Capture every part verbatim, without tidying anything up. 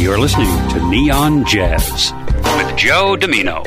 You're listening to Neon Jazz with Joe Domino.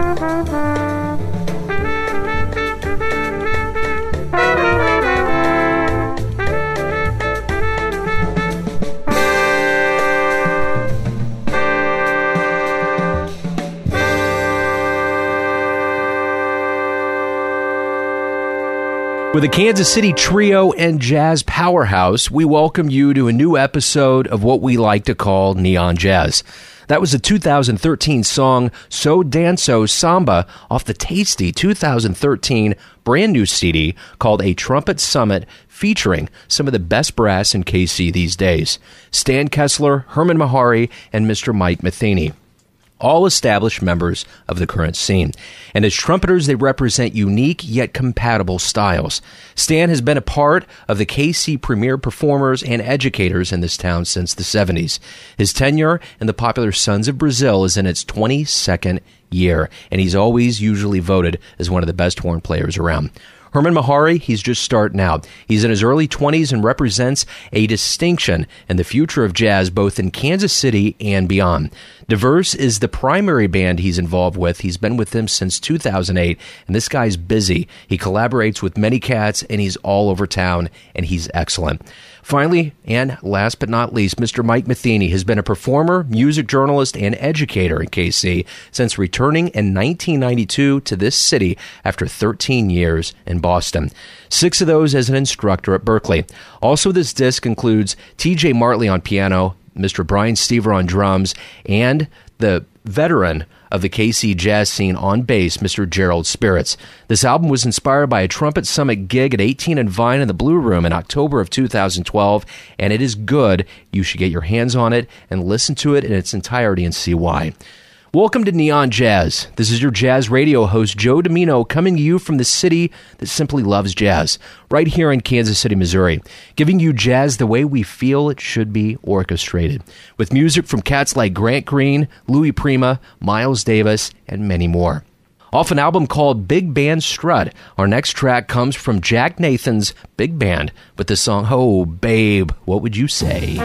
With a Kansas City trio and jazz powerhouse, we welcome you to a new episode of what we like to call Neon Jazz. That was a two thousand thirteen song, So Danso Samba, off the tasty two thousand thirteen brand new C D called A Trumpet Summit, featuring some of the best brass in K C these days. Stan Kessler, Herman Mehari, and Mister Mike Metheny. All established members of the current scene. And as trumpeters, they represent unique yet compatible styles. Stan has been a part of the K C premier performers and educators in this town since the seventies. His tenure in the popular Sons of Brazil is in its twenty-second year, and he's always usually voted as one of the best horn players around. Herman Mehari, he's just starting out. He's in his early twenties and represents a distinction in the future of jazz, both in Kansas City and beyond. Diverse is the primary band he's involved with. He's been with them since two thousand eight, and this guy's busy. He collaborates with many cats, and he's all over town, and he's excellent. Finally, and last but not least, Mister Mike Metheny has been a performer, music journalist, and educator in K C since returning in nineteen ninety-two to this city after thirteen years in Boston. Six of those as an instructor at Berkeley. Also, this disc includes T J Martley on piano, Mister Brian Stever on drums, and the veteran of the K C jazz scene on bass, Mister Gerald Spirits. This album was inspired by a Trumpet Summit gig at eighteen and Vine in the Blue Room in October of two thousand twelve, and it is good. You should get your hands on it and listen to it in its entirety and see why. Welcome to Neon Jazz. This is your jazz radio host, Joe Domino, coming to you from the city that simply loves jazz, right here in Kansas City, Missouri, giving you jazz the way we feel it should be orchestrated, with music from cats like Grant Green, Louis Prima, Miles Davis, and many more. Off an album called Big Band Strut, our next track comes from Jack Nathan's Big Band with the song, Oh, Babe, What Would You Say?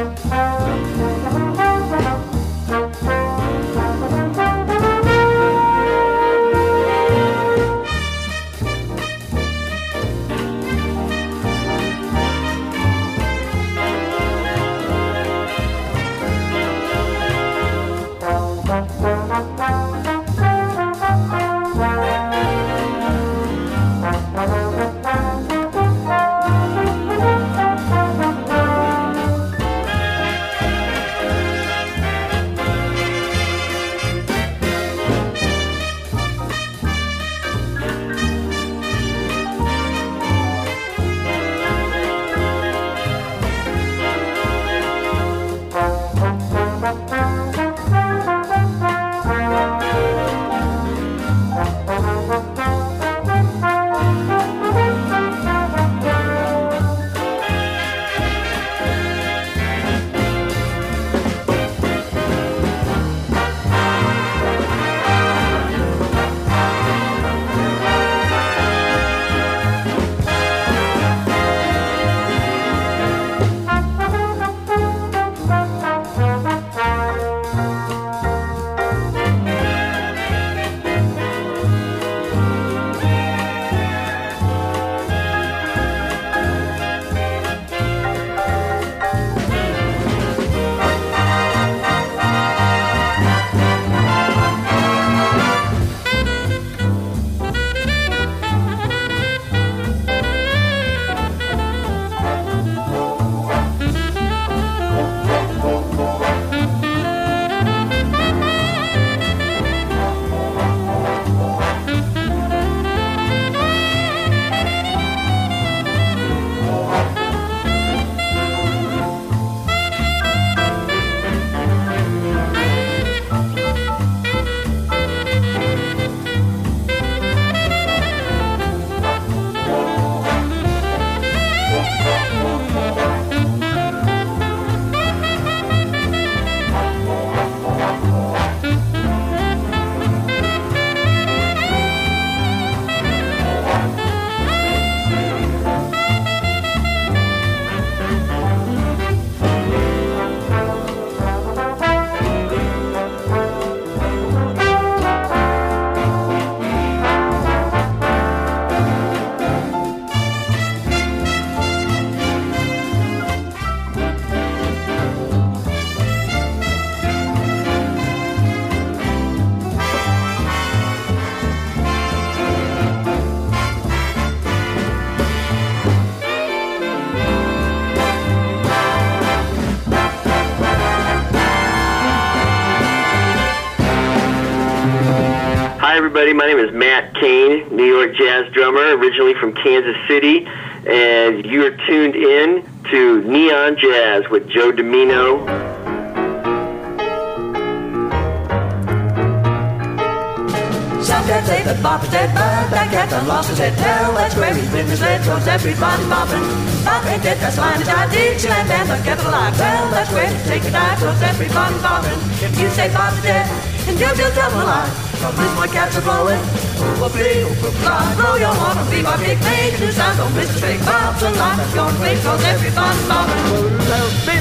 My name is Matt Kane, New York jazz drummer, originally from Kansas City, and you're tuned in to Neon Jazz with Joe Domino. Some cats say that Bop is dead, but that cat done lost his head. Well, that's where he's been misled, cause everybody bopping. Bop ain't dead, that's line is died. Dixieland band but kept alive. Well, that's where to take a dive, cause everybody bopping. If you say Bop is dead, and you just tell a lie. Cause this one cats are blowing. Whoop-a-bee, whoop-a-bee, blow your horn and be my big make a new sound. Don't miss the big Bop's alive, that's gonna play, cause everybody bopping.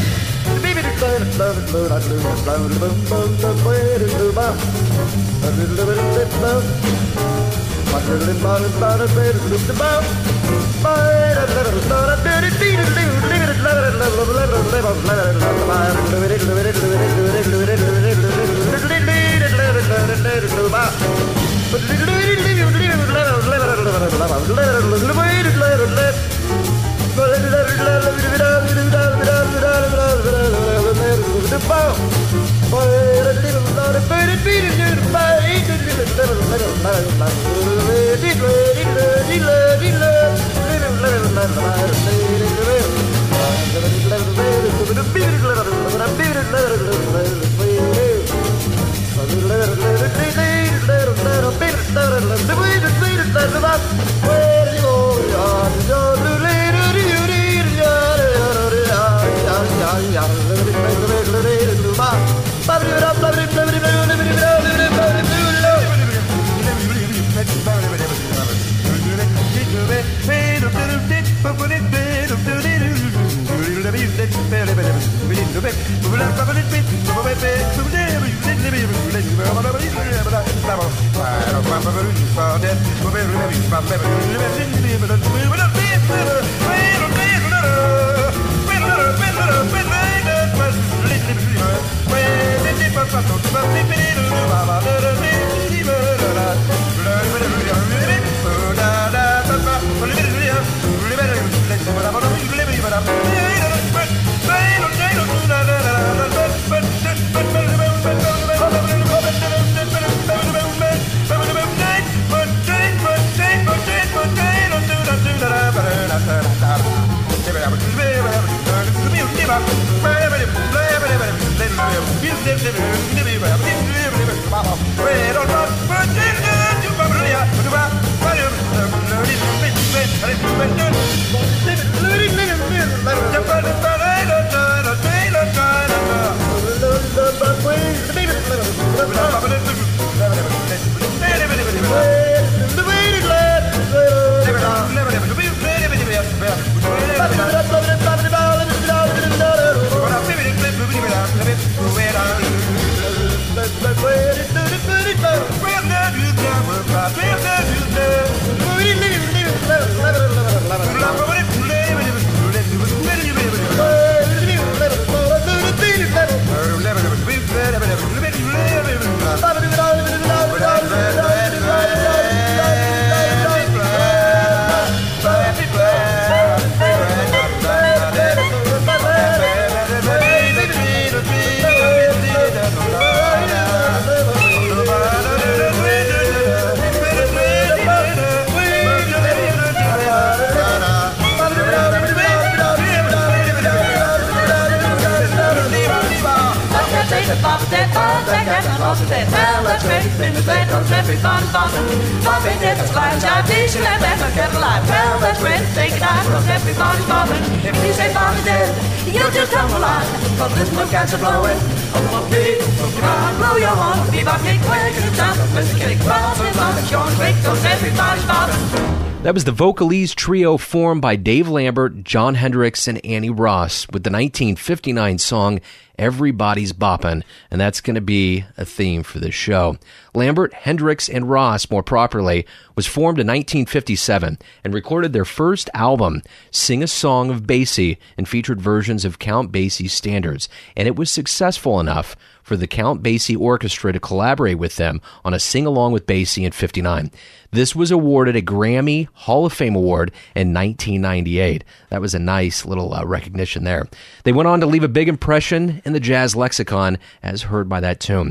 That was the Vocalese trio formed by Dave Lambert, Jon Hendricks, and Annie Ross with the nineteen fifty-nine song Everybody's Boppin', and that's going to be a theme for this show. Lambert, Hendricks, and Ross, more properly, was formed in nineteen fifty-seven and recorded their first album, Sing a Song of Basie, and featured versions of Count Basie's standards, and it was successful enough for the Count Basie Orchestra to collaborate with them on a sing-along with Basie in fifty-nine. This was awarded a Grammy Hall of Fame award in nineteen ninety-eight. That was a nice little uh, recognition there. They went on to leave a big impression in the jazz lexicon, as heard by that tune.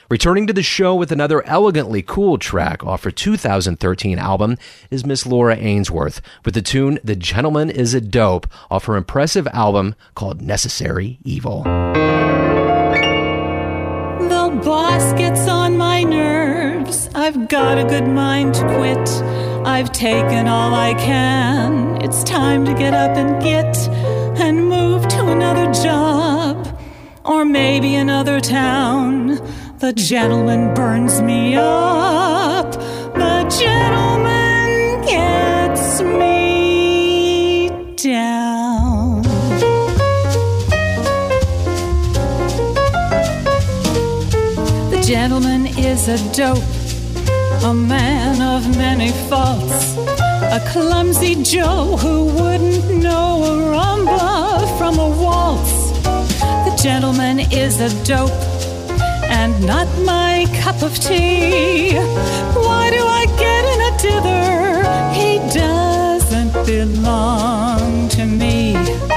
Returning to the show with another elegantly cool track off her two thousand thirteen album is Miss Laura Ainsworth with the tune The Gentleman Is a Dope off her impressive album called Necessary Evil. The boss gets on my nerves. I've got a good mind to quit. I've taken all I can. It's time to get up and get and move to another job or maybe another town. The gentleman burns me up. The gentleman gets me down. The gentleman is a dope, a man of many faults, a clumsy Joe who wouldn't know a rumba from a waltz. The gentleman is a dope and not my cup of tea. Why do I get in a dither? He doesn't belong to me.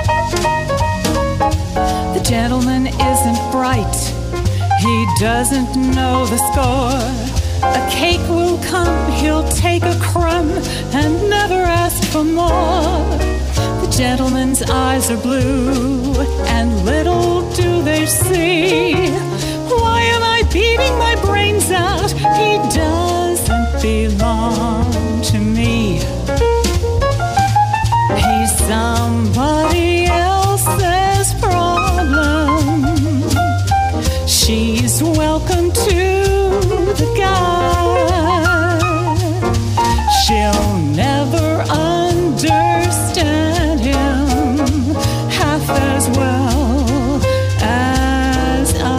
The gentleman isn't bright. He doesn't know the score. A cake will come, he'll take a crumb and never ask for more. The gentleman's eyes are blue, and little do they see. Why am I beating my brains out? He doesn't belong to me. He's somebody else's problem. She's welcome to the guy. She'll never understand him half as well as I.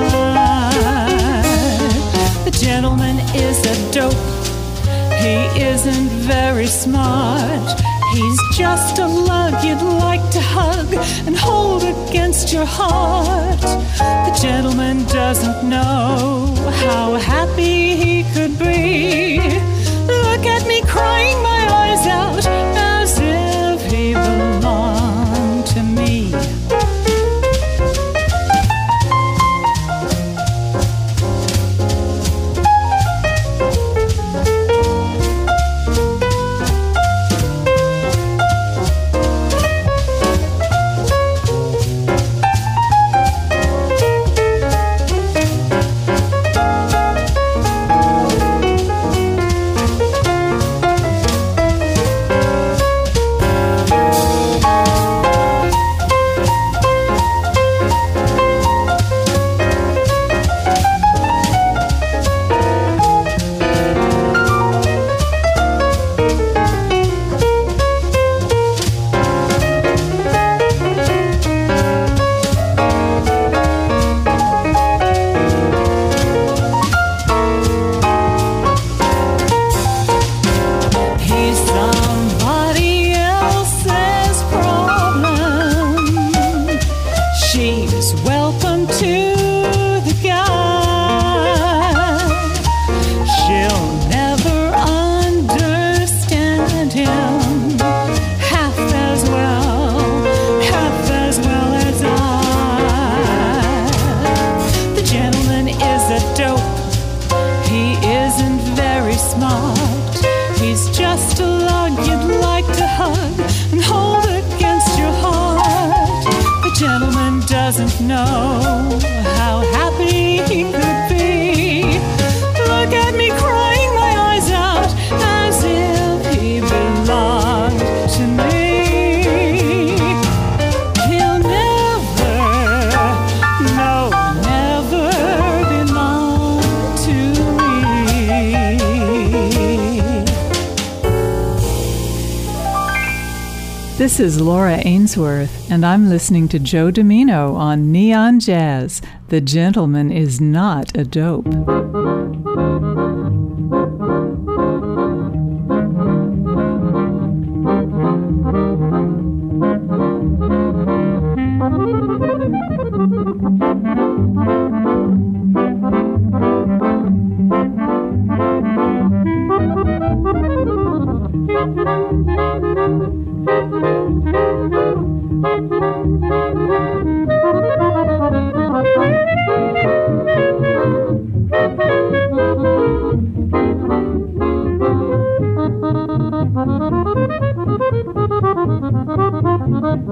The gentleman is a dope. He isn't very smart. He's just a lug you'd like to hug and hold against your heart. The gentleman doesn't know how happy he could be. Look at me crying my eyes out as if he belonged to me. This is Laura Ainsworth, and I'm listening to Joe Domino on Neon Jazz. The gentleman is not a dope.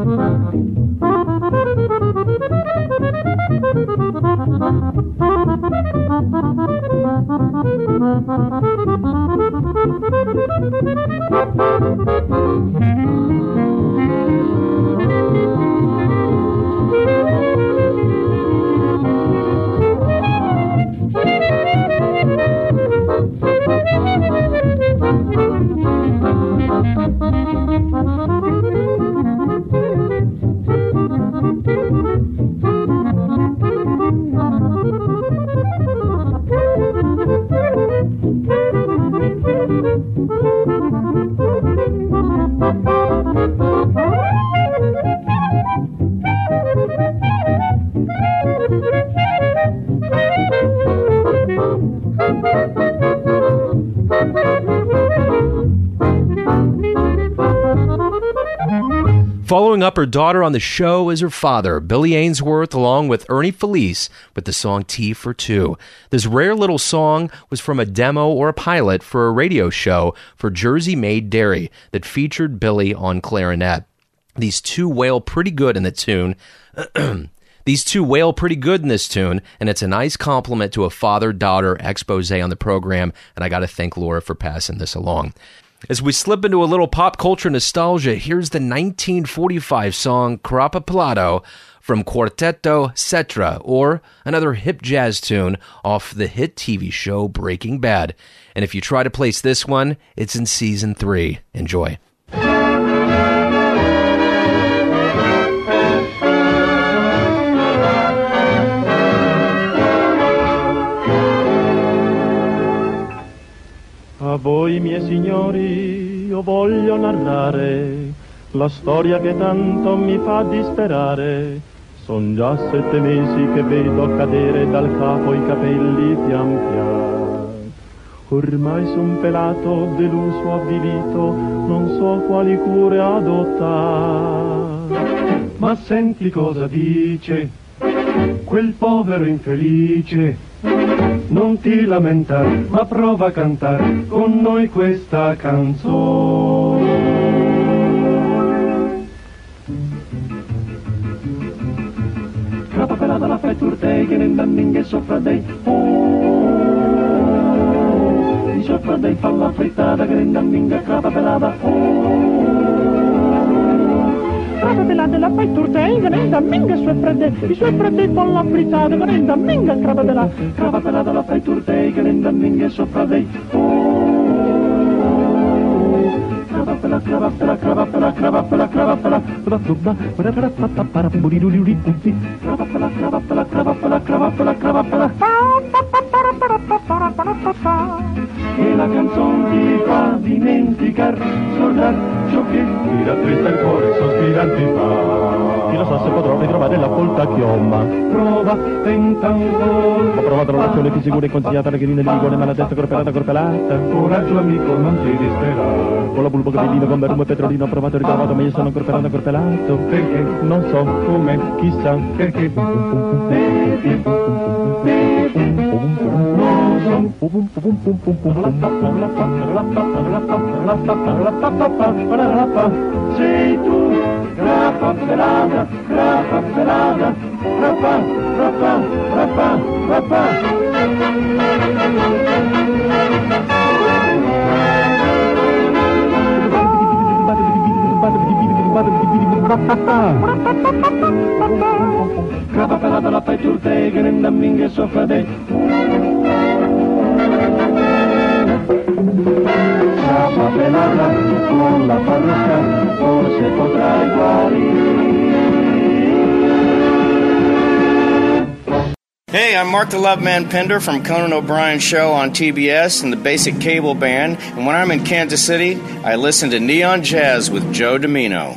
Following up her daughter on the show is her father, Billy Ainsworth, along with Ernie Felice, with the song Tea for Two. This rare little song was from a demo or a pilot for a radio show for Jersey Made Dairy that featured Billy on clarinet. These two wail pretty good in the tune. These two wail pretty good in this tune, and it's a nice compliment to a father-daughter expose on the program, and I got to thank Laura for passing this along. As we slip into a little pop culture nostalgia, here's the nineteen forty-five song Crapa Pelado from Quarteto Cetra, or another hip jazz tune off the hit T V show Breaking Bad. And if you try to place this one, it's in season three. Enjoy. A voi miei signori io voglio narrare la storia che tanto mi fa disperare. Son già sette mesi che vedo cadere dal capo i capelli pian pian. Ormai son pelato, deluso, avvilito, non so quali cure adottare. Ma senti cosa dice quel povero infelice. Non ti lamentare, ma prova a cantare con noi questa canzone. Crapa pelata la fai turtei che nel dammingue soffra dei oh, di soffra dei fa la frittata che nel dammingue crapa pelata oh. Crapa pelata la fai turtei che nel dammingue soffra dei i suoi fratelli fa la frittata che nel dammingue crapa pelata crapa pelata la fai turtei che nel dammingue soffra dei oh. Crapa pelata crapa pelata crapa pelata crapa pelata crapa pelata crapa pelata crapa pelata crapa pelata crapa pelata e la canzone ti fa dimenticar, scordar ciò che ti rattrista il cuore, sospirarti fa. Chi lo sa se potrò ritrovare la folta chioma. Prova, tenta ancora. Ho provato l'azione più sicura e consigliata, la gherina di vigore, ma la testa corpelata, corpelata. Coraggio amico, non ti disperare. Con la bulbo capellino, con berrumo e petrolino, ho provato e ritrovato, ma io sono corpelato, corpelato. Perché? Non so, come, chissà, perché. Perché? Sei tu, crapa pelada, crapa pelada, crapa, crapa, crapa, crapa. Crapa pelada la fai turte che nel dammingue soffra dei crapa pelada con la parrucca forse potrai guarire. Hey, I'm Mark the Loveman Pender from Conan O'Brien's show on T B S and the Basic Cable Band, and when I'm in Kansas City, I listen to Neon Jazz with Joe Domino.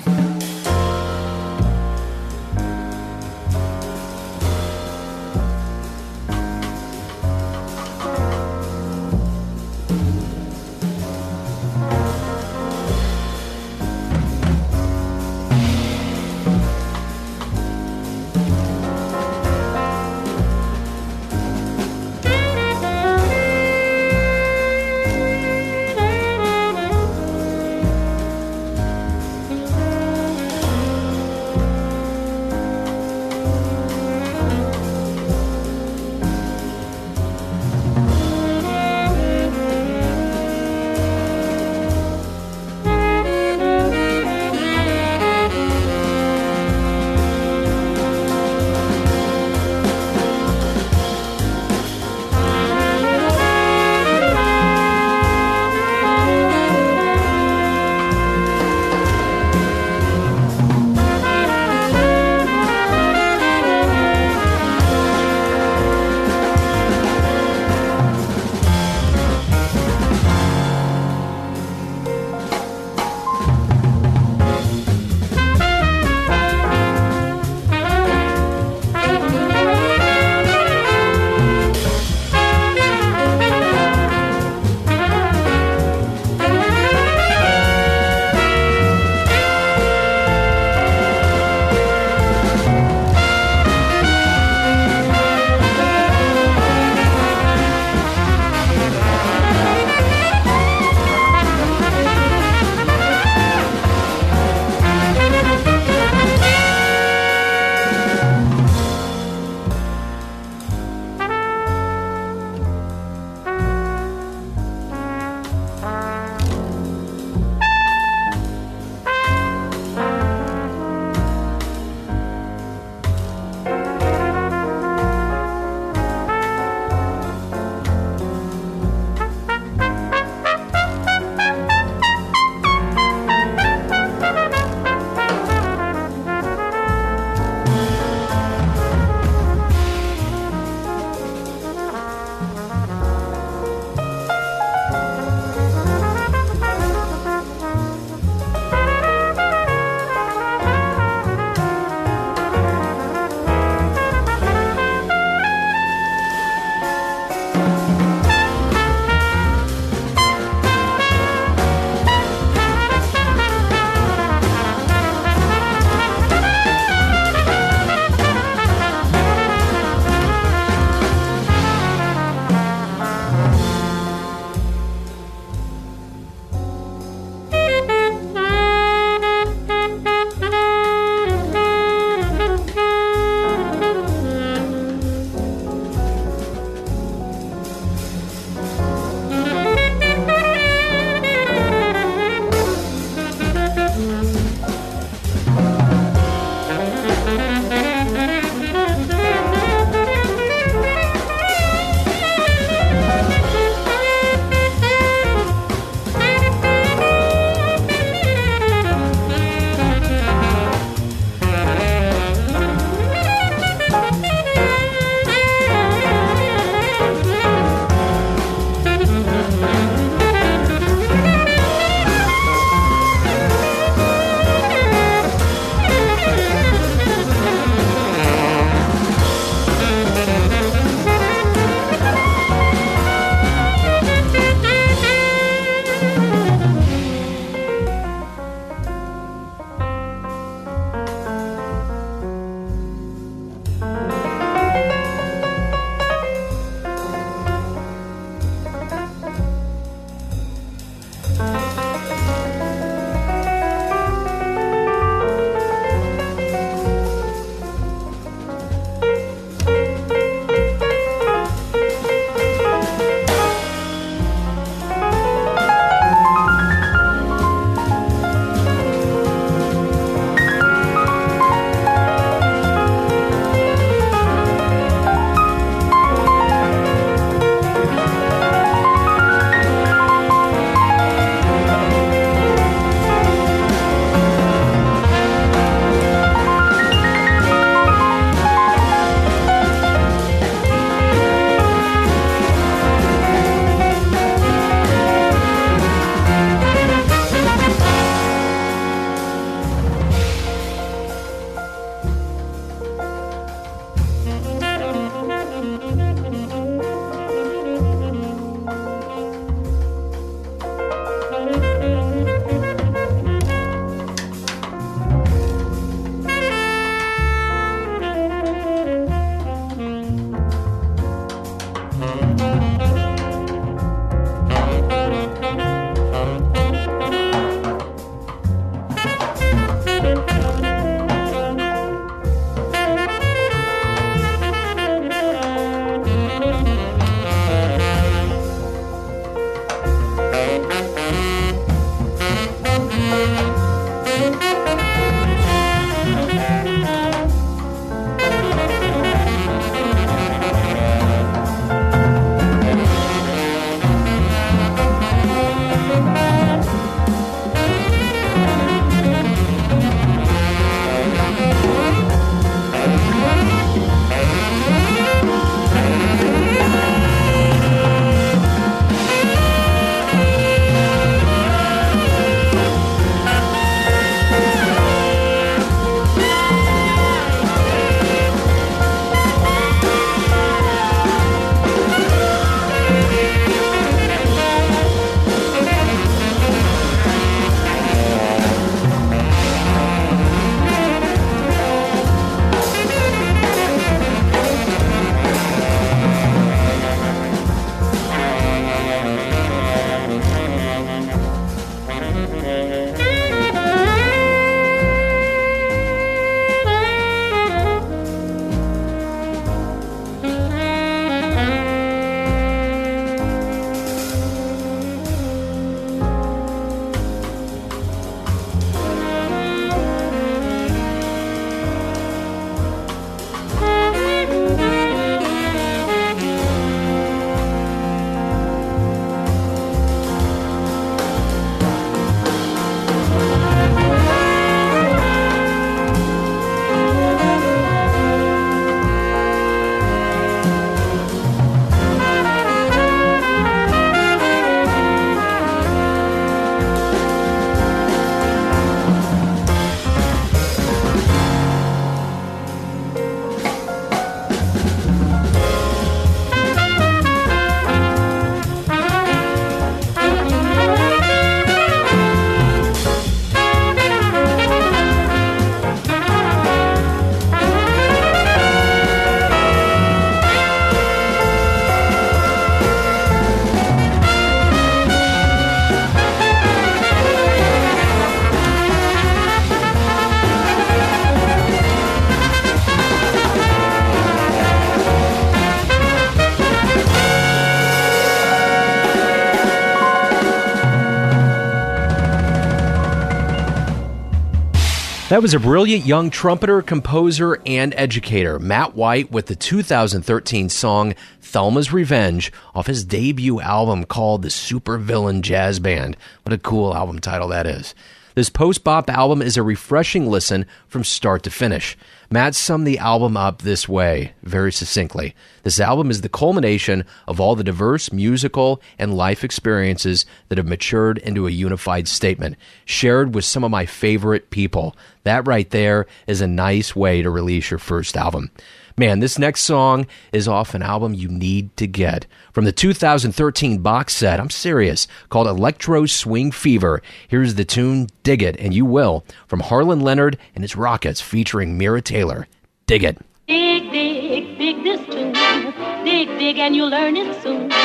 That was a brilliant young trumpeter, composer, and educator, Matt White, with the two thousand thirteen song Thelma's Revenge off his debut album called The Supervillain Jazz Band. What a cool album title that is. This post-bop album is a refreshing listen from start to finish. Matt summed the album up this way, very succinctly. This album is the culmination of all the diverse musical and life experiences that have matured into a unified statement, shared with some of my favorite people. That right there is a nice way to release your first album. Man, this next song is off an album you need to get. From the two thousand thirteen box set, I'm serious, called Electro Swing Fever. Here's the tune, Dig It, and you will, from Harlan Leonard and his Rockets featuring Mira Taylor. Dig it. Dig, dig, dig this tune. Dig, dig, and you'll learn it soon.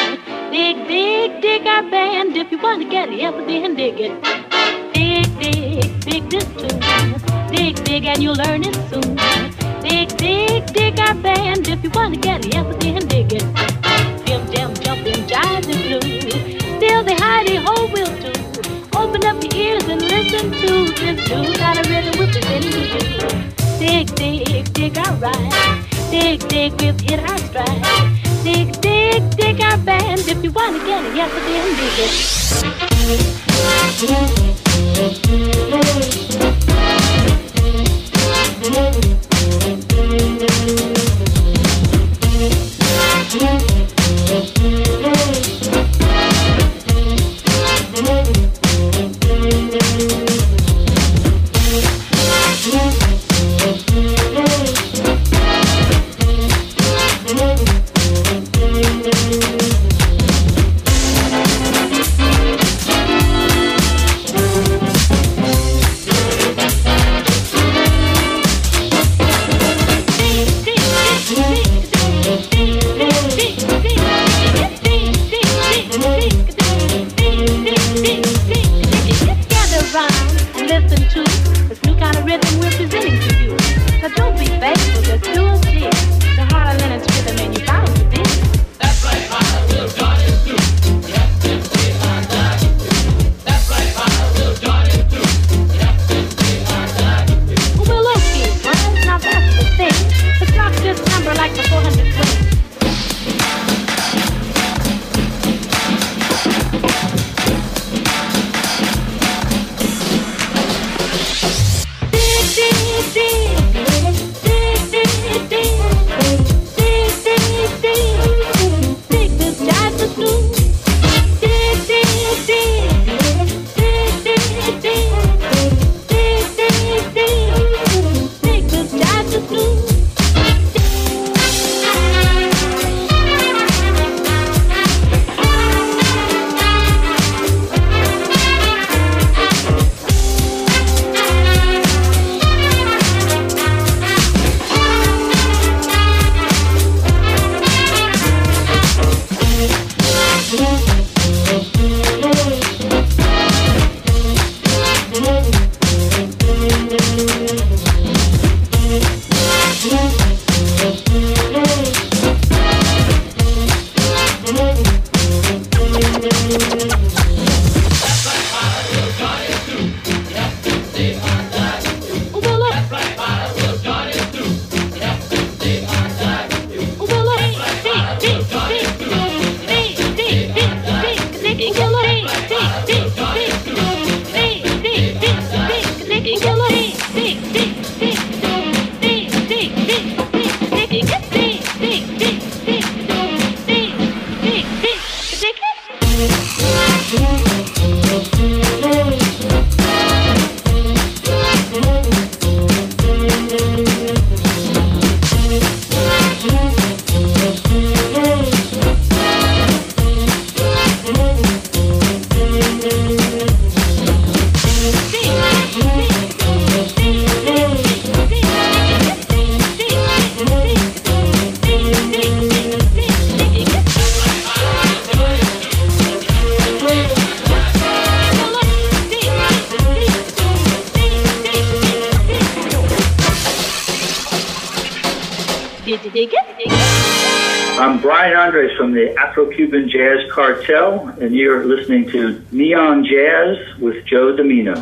Dig, dig, dig our band. If you want to get empathy and dig it. Dig, dig, dig this tune. Dig, dig, and you'll learn it soon. Dig, dig, dig our band. If you want to get empathy and dig it. Jim, jam, jumping, jive and blue. Still the hidey-ho will do. Open up your ears and listen to this new kind of rhythm we're presenting to you. Dig, dig, dig our ride. Dig, dig, we've hit our stride. Dig, dig, dig our band. If you want to get it, yes, then dig it. I'm Brian Andres from the Afro-Cuban Jazz Cartel, and you're listening to Neon Jazz with Joe Domino.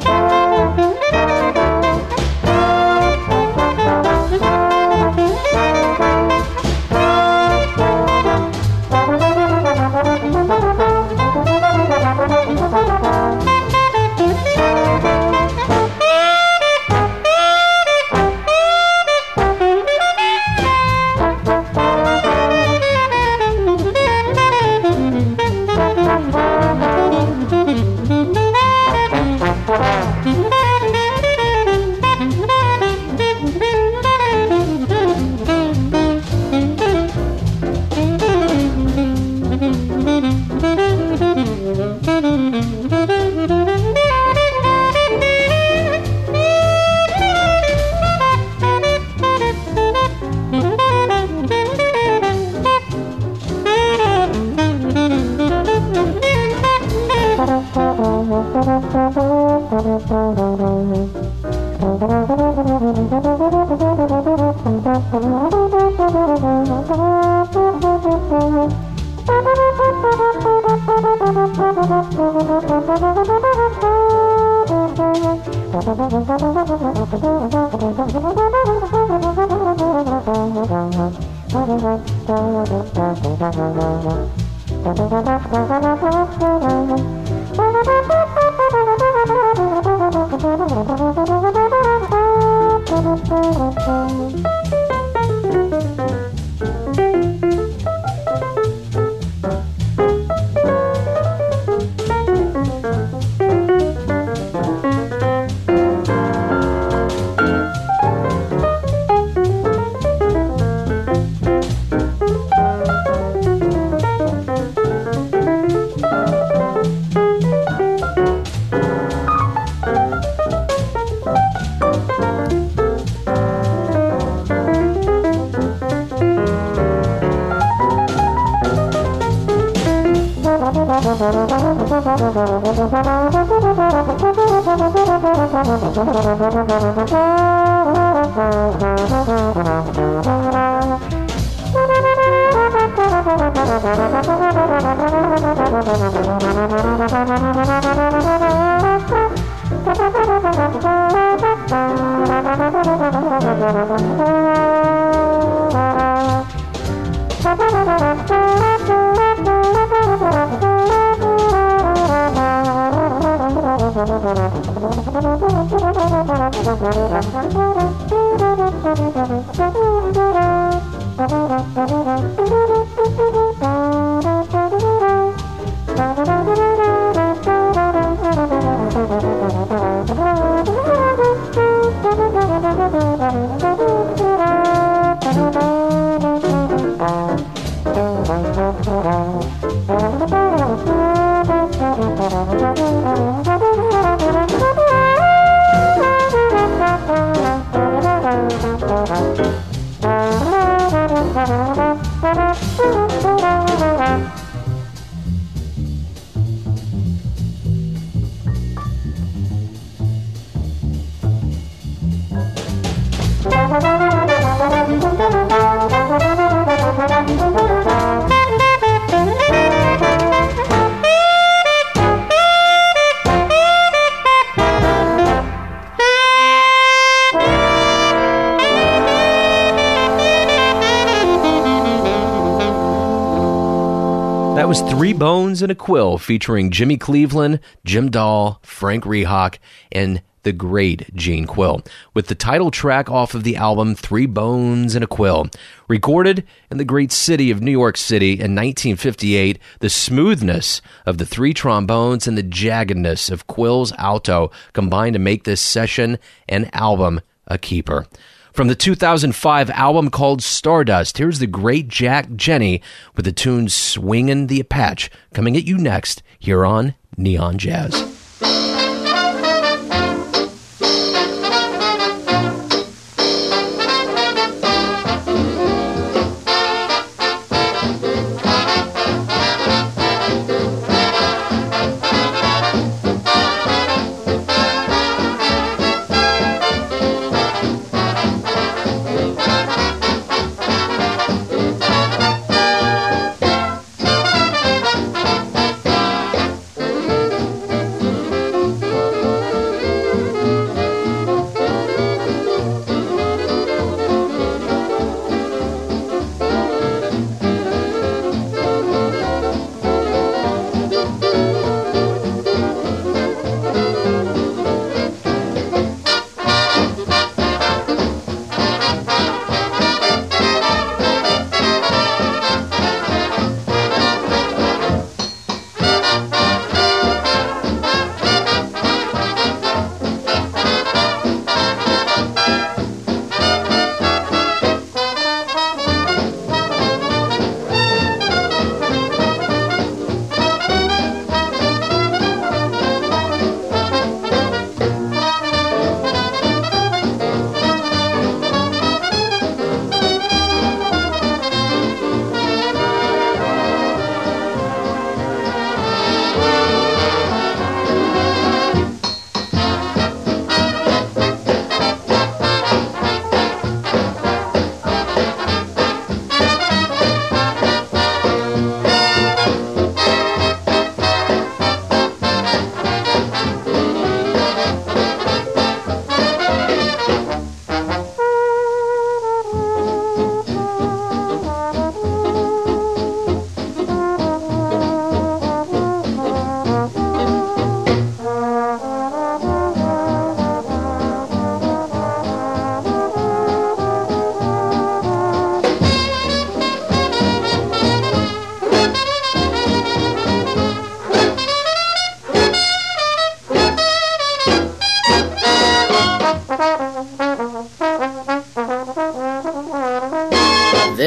That was Three Bones and a Quill, featuring Jimmy Cleveland, Jim Dahl, Frank Rehak, and the great Gene Quill, with the title track off of the album Three Bones and a Quill. Recorded in the great city of New York City in nineteen fifty-eight, the smoothness of the three trombones and the jaggedness of Quill's alto combined to make this session and album a keeper. From the two thousand five album called Stardust, here's the great Jack Jenny with the tune Swingin' the Apache, coming at you next here on Neon Jazz.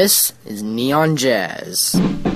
This is Neon Jazz.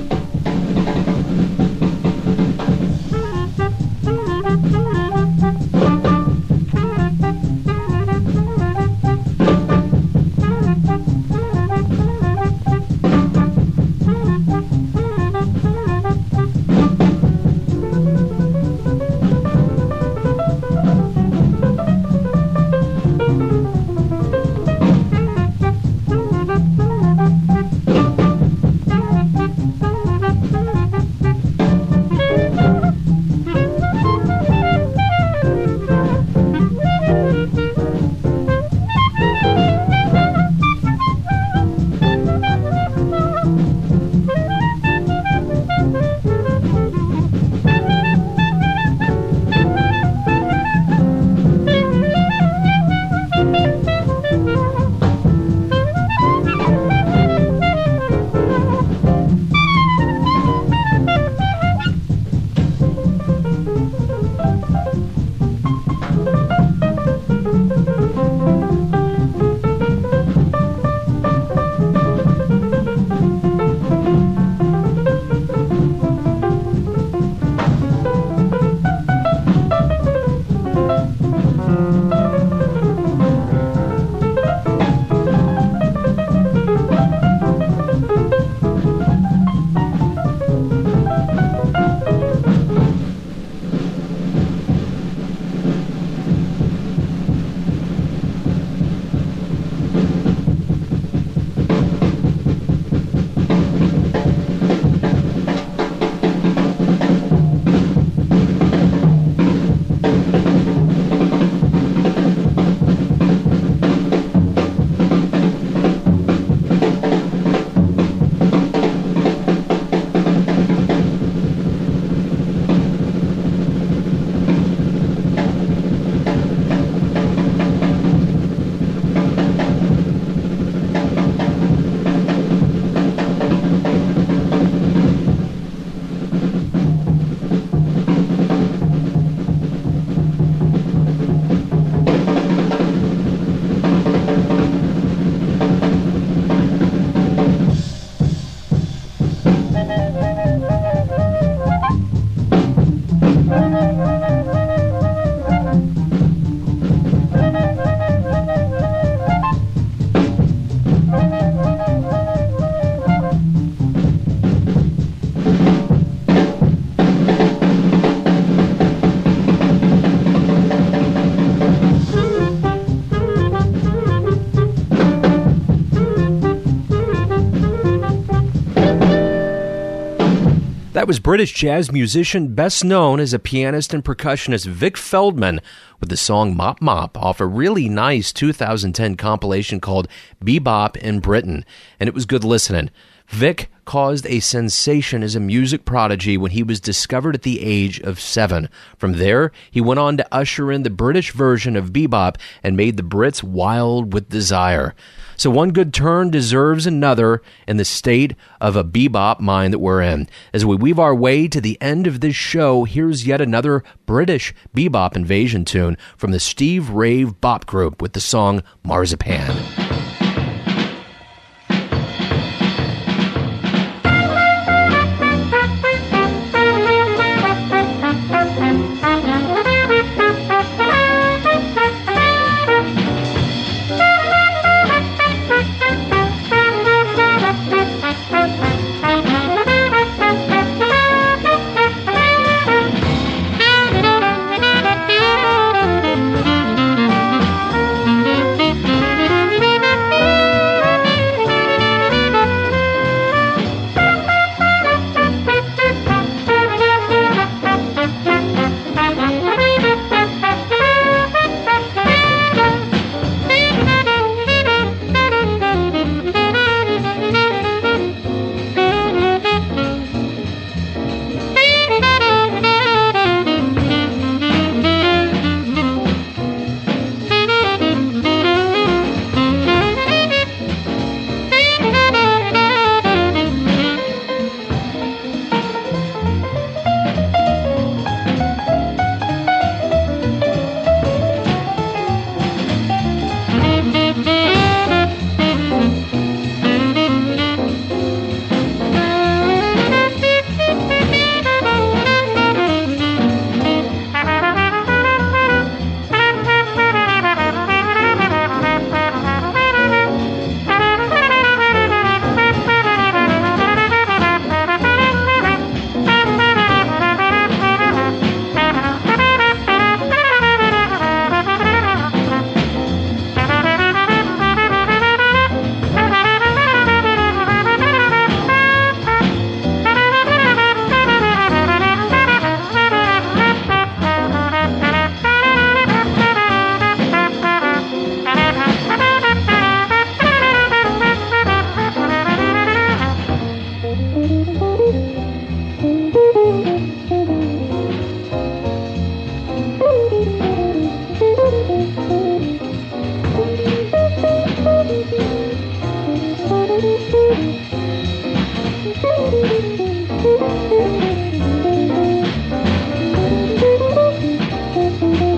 That was British jazz musician best known as a pianist and percussionist Vic Feldman with the song Mop Mop off a really nice two thousand ten compilation called Bebop in Britain, and it was good listening. Vic caused a sensation as a music prodigy when he was discovered at the age of seven. From there, he went on to usher in the British version of bebop and made the Brits wild with desire. So one good turn deserves another in the state of a bebop mind that we're in. As we weave our way to the end of this show, here's yet another British bebop invasion tune from the Steve Rave Bop Group with the song Marzipan. Thank you.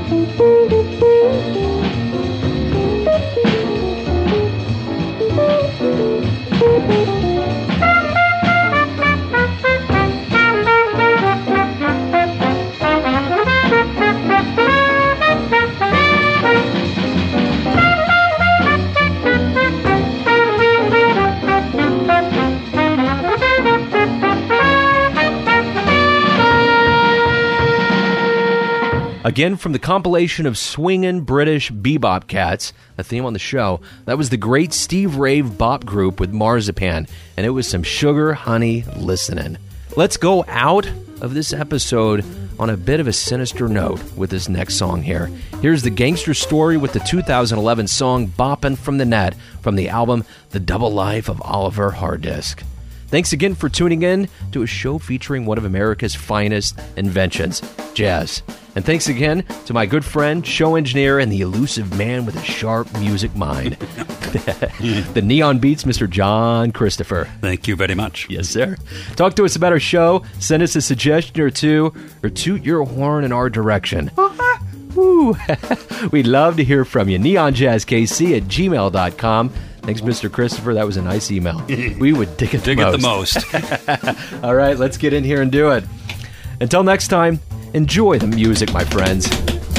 Again, from the compilation of swingin' British bebop cats, a theme on the show, that was the great Steve Rave bop group with Marzipan, and it was some sugar honey listening. Let's go out of this episode on a bit of a sinister note with this next song here. Here's the Gangster Story with the two thousand eleven song Boppin' from the Net from the album The Double Life of Oliver Harddisk. Thanks again for tuning in to a show featuring one of America's finest inventions, jazz. And thanks again to my good friend, show engineer, and the elusive man with a sharp music mind, the Neon Beats, Mister John Christopher. Thank you very much. Yes, sir. Talk to us about our show. Send us a suggestion or two, or toot your horn in our direction. Woo. We'd love to hear from you. neon jazz k c at gmail dot com. Thanks, Mister Christopher. That was a nice email. We would dig it the dig most. Dig it the most. All right, let's get in here and do it. Until next time, enjoy the music, my friends.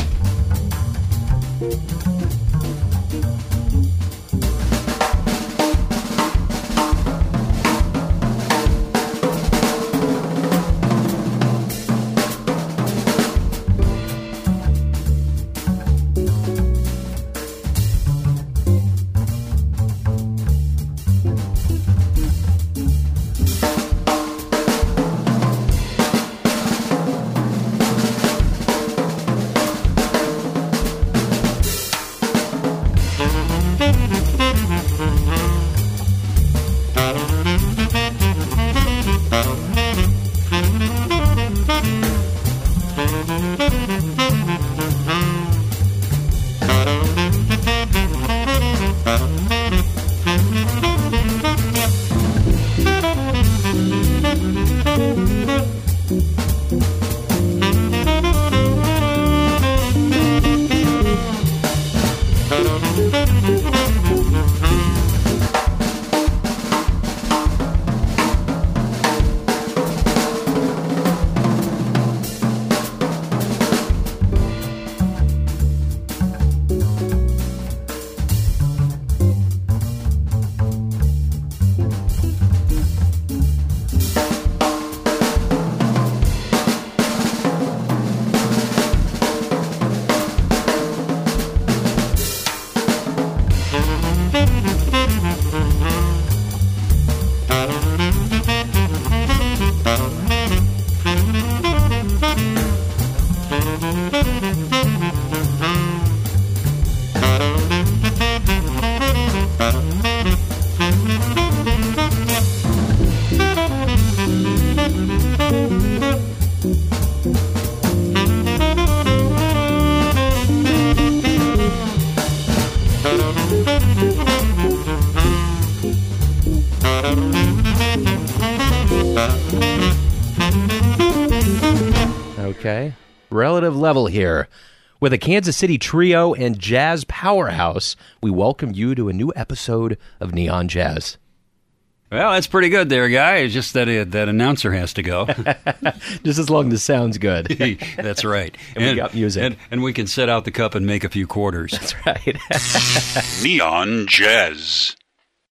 Okay. Relative level here. With a Kansas City trio and jazz powerhouse, we welcome you to a new episode of Neon Jazz. Well, that's pretty good there, guy. It's just that uh, that announcer has to go. Just as long as the sound's good. That's right. And, and we got music. And, and we can set out the cup and make a few quarters. That's right. Neon Jazz.